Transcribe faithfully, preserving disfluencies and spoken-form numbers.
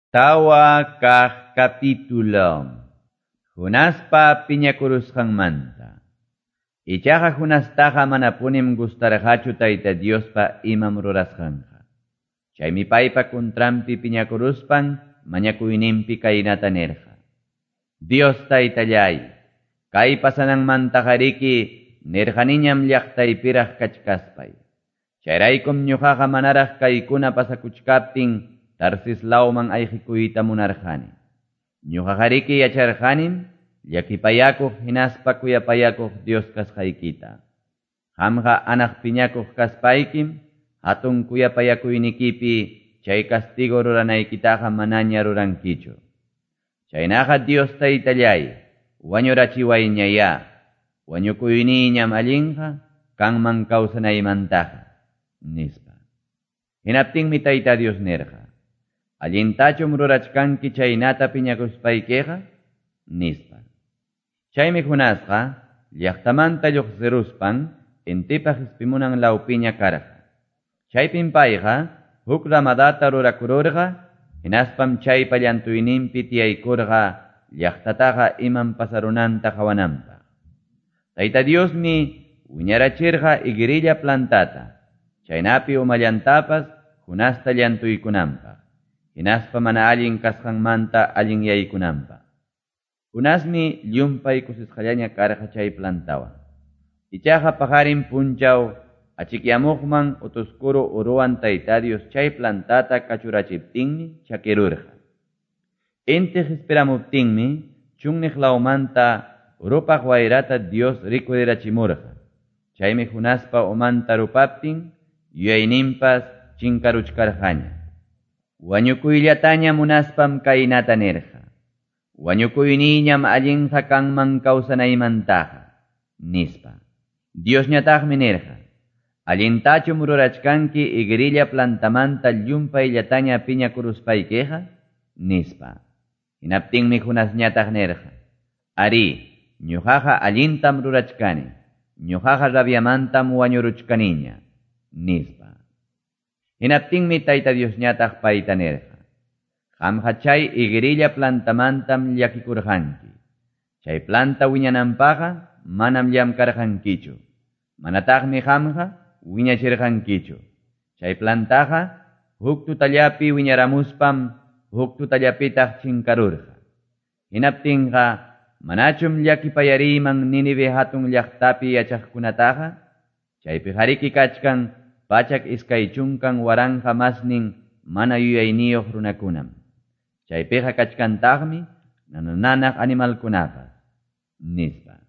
Tawa kah capítulo. Hunaspa piñakurusqanmanta. Ichaqa hunastaqa manapunim gustarqachu tayta Diospa imam rurasqanqa. Chaymi paypa kuntrampi piñakuruspan mañakuyninpi kaynata nirqa. Dios taytallay, kay pasananmantaqariki nirqaniñam llaqtaypiraq kachkaspay. Chayraykum ñuqaqa manaraq kaykuna pasakuchkaptin Tarsislawman ayqikuyta munarqani. Ñuqaqariki yacharqanim llakipayakuq hinaspa kuyapayakuq Dios kasqaykita. Qamqa anaq piñakuq kaspaykim hatun kuyapayakuynikipi chay castigo ruranaykitaqa manaña rurankichu. Chaynaqa Dios taytallay, wañurachiwayñaya, wañukuyniñam allinqa kanman kawsanaymantaqa, nispa. Hinaptinmi tayta Dios nirqa. Allintachum rurachkanki chaynata piñakuspaykiqa, nispa. Chaymi hunasqa, llaqtamanta lluqsiruspan, intipaq ispimunan lawpiña karqa. Chaypin payqa, huk ramadata rurakururqa, hinaspam chaypa llantuyninpi tiyaykurqa, llaqtataqa iman pasarunanta qawananpaq. Tayta Diosmi wiñarachirqa igirilla plantata, chaynapi umallantapas hunasta llantuykunanpaq. Hinaspa mana allin kasqanmanta allin yaykunanpaq. Hunasmi llumpay kusisqallaña karqa chay plantawan. Ichaqa paharin punchaw achikyamuqman utuskuru uruwan tayta Dios chay plantata kachurachiptinmi chakirurqa. Intiq esperamuptinmi chunniq lawmanta urupaq wayrata Dios rikurirachimurqa. Chaymi hunaspa umanta rupaptin yuyayninpas chinkaruchkarqaña. Wañukuylataña munaspam kaynata nirqa. Wañukuyniñam allinqa kanman kawsanaymantaqa, nispa. Dios ñataqmi nirqa. Allintachum rurachkanki igirilla plantamanta llumpayllataña piñakuruspaykiqa, nispa. Hinaptinmi hunas ñataq nirqa. Ari, ñuqaqa allintam rurachkani. Ñuqaqa rabiamantam wañuruchkaniña, nispa. Hinaptinmi tayta Dios ñataq payta nirqa. Qamqa chay igirilla plantamantam llakikurqanki. Chay planta wiñananpaqa manam llamkarqankichu. Manataqmi qamqa wiñachirqankichu. Chay plantaqa huk tutallapi wiñaramuspam huk tutallapitaq chinkarurqa. Hinaptinqa manachum llakipayariman Ninive hatun llaqtapi yachaqkunataqa, chaypi qariki kachkan pachak iskay chunkan waranja masnin mana yuyayniyuq runakunam. Chaypiqa kachkantaqmi nanananaq animalkunapas, nispa.